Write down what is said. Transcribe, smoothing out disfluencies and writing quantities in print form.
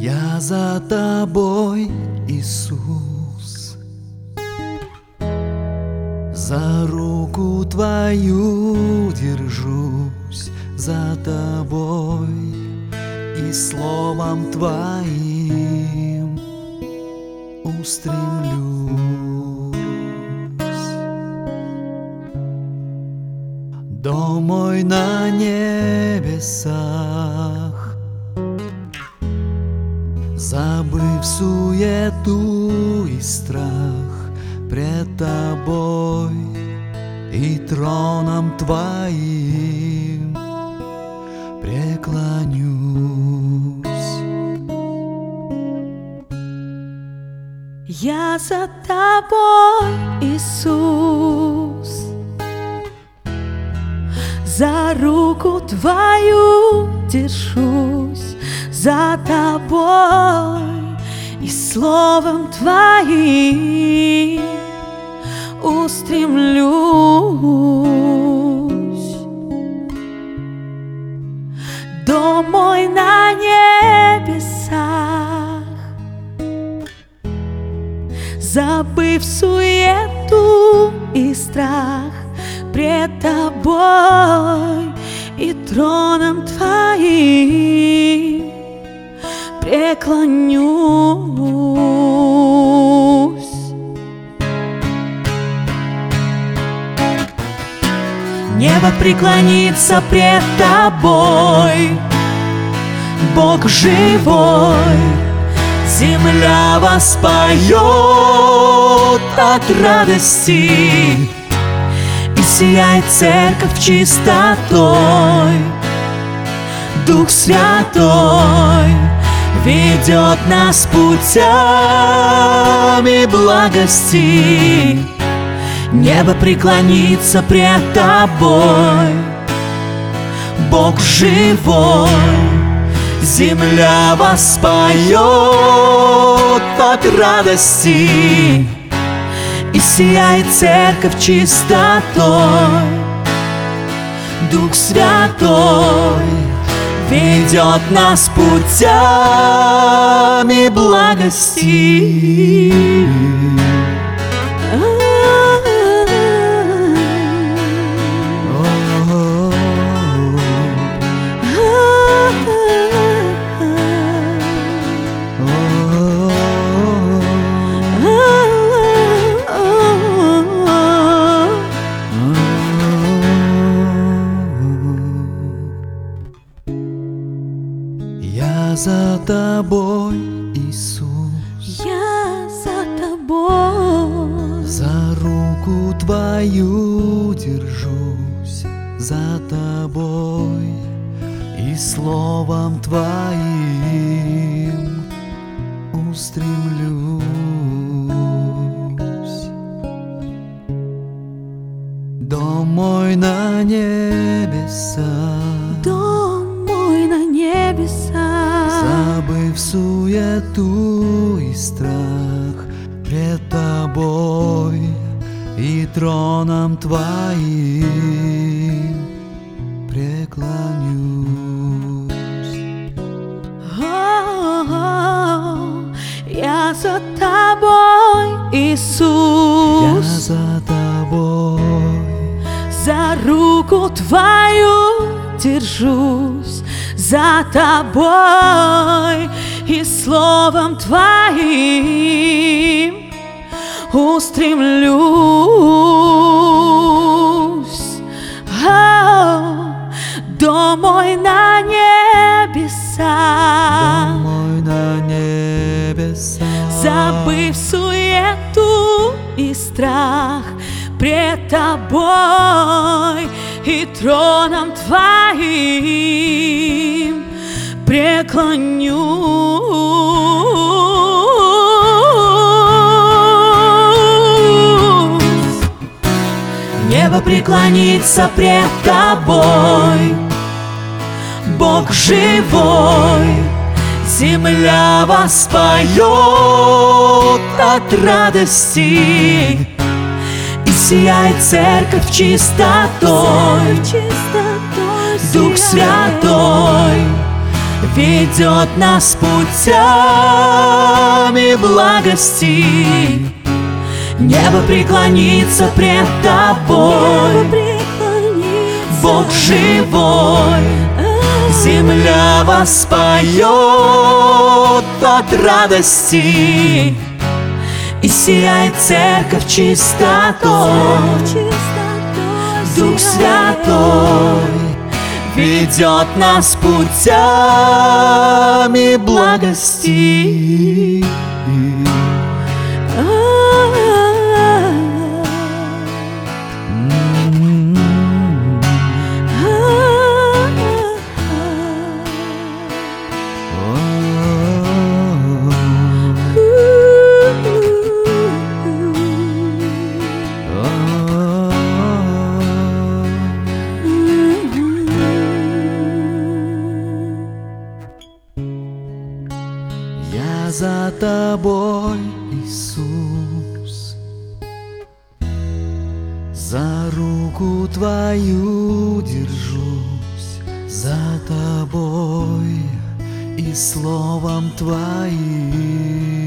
Я за тобой, Иисус, за руку твою держусь, за тобой и словом твоим устремлюсь. Дом мой на небесах, забыв суету и страх, пред тобой и троном твоим преклонюсь. Я за тобой, Иисус, за руку твою держусь, за тобой и словом твоим устремлюсь. Дом мой на небесах, забыв суету и страх, пред тобой и троном твоим преклонюсь. Небо преклонится пред тобой, Бог живой, земля воспоет от радости, и сияет церковь чистотой. Дух Святой ведет нас путями благости. Небо преклонится пред тобой, Бог живой, земля воспоет от радости, и сияет церковь чистотой. Дух Святой ведет нас путями благости. Я за тобой, Иисус, я за тобой, за руку твою держусь, за тобой и словом твоим устремлюсь. Дом мой на небесах, дом мой на небесах, забыв суету и страх, пред тобой и троном твоим преклонюсь. Я за тобой, Иисус, Я за тобой, за руку твою держусь, за тобой и словом твоим устремлюсь. Дом мой на небесах, дом мой на небесах, забыв суету и страх, пред тобой и троном твоим преклонюсь. Небо преклонится пред тобой, Бог живой, земля воспоет от радости, и сияет церковь чистотой. Дух Святой ведет нас путями благости. Небо преклонится пред тобой, Бог живой. Земля воспоет от радости, и сияет церковь чистотой. Дух Святой ведет нас путями благости. Я за тобой, Иисус, за руку твою держусь, за тобой и словом твоим.